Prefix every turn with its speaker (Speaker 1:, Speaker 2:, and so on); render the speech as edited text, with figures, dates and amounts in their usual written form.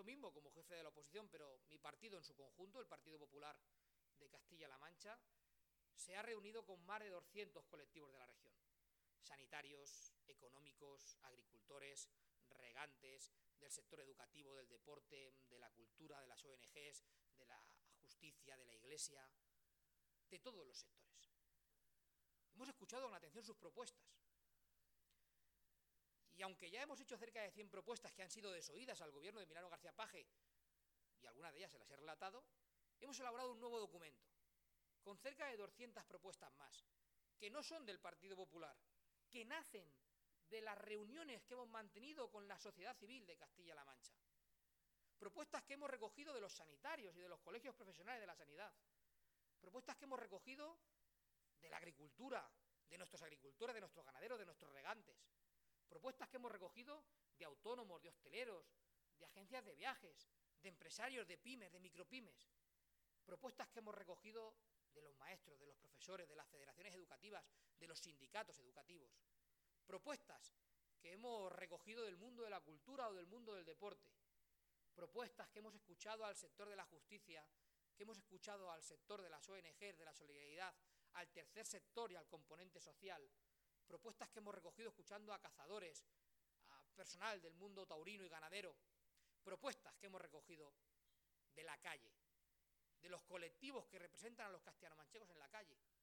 Speaker 1: mismo como jefe de la oposición, pero mi partido en su conjunto, el Partido Popular de Castilla-La Mancha, se ha reunido con más de 200 colectivos de la región. Sanitarios, económicos, agricultores, regantes, del sector educativo, del deporte, de la cultura, de las ONGs, de la justicia, de la Iglesia, de todos los sectores. Hemos escuchado con atención sus propuestas. Y aunque ya hemos hecho cerca de 100 propuestas que han sido desoídas al gobierno de Emiliano García Paje, y algunas de ellas se las he relatado, hemos elaborado un nuevo documento, con cerca de 200 propuestas más, que no son del Partido Popular, que nacen de las reuniones que hemos mantenido con la sociedad civil de Castilla-La Mancha. Propuestas que hemos recogido de los sanitarios y de los colegios profesionales de la sanidad. Propuestas que hemos recogido de la agricultura, de nuestros agricultores, de nuestros ganaderos, de nuestros regantes. Propuestas que hemos recogido de autónomos, de hosteleros, de agencias de viajes, de empresarios, de pymes, de micropymes. Propuestas que hemos recogido de los maestros, de los profesores, de las federaciones educativas, de los sindicatos educativos. Propuestas que hemos recogido del mundo de la cultura o del mundo del deporte. Propuestas que hemos escuchado al sector de la justicia, que hemos escuchado al sector de las ONGs, de la solidaridad, al tercer sector y al componente social. Propuestas que hemos recogido escuchando a cazadores, a personal del mundo taurino y ganadero. Propuestas que hemos recogido de la calle, de los colectivos que representan a los castellanomanchegos en la calle.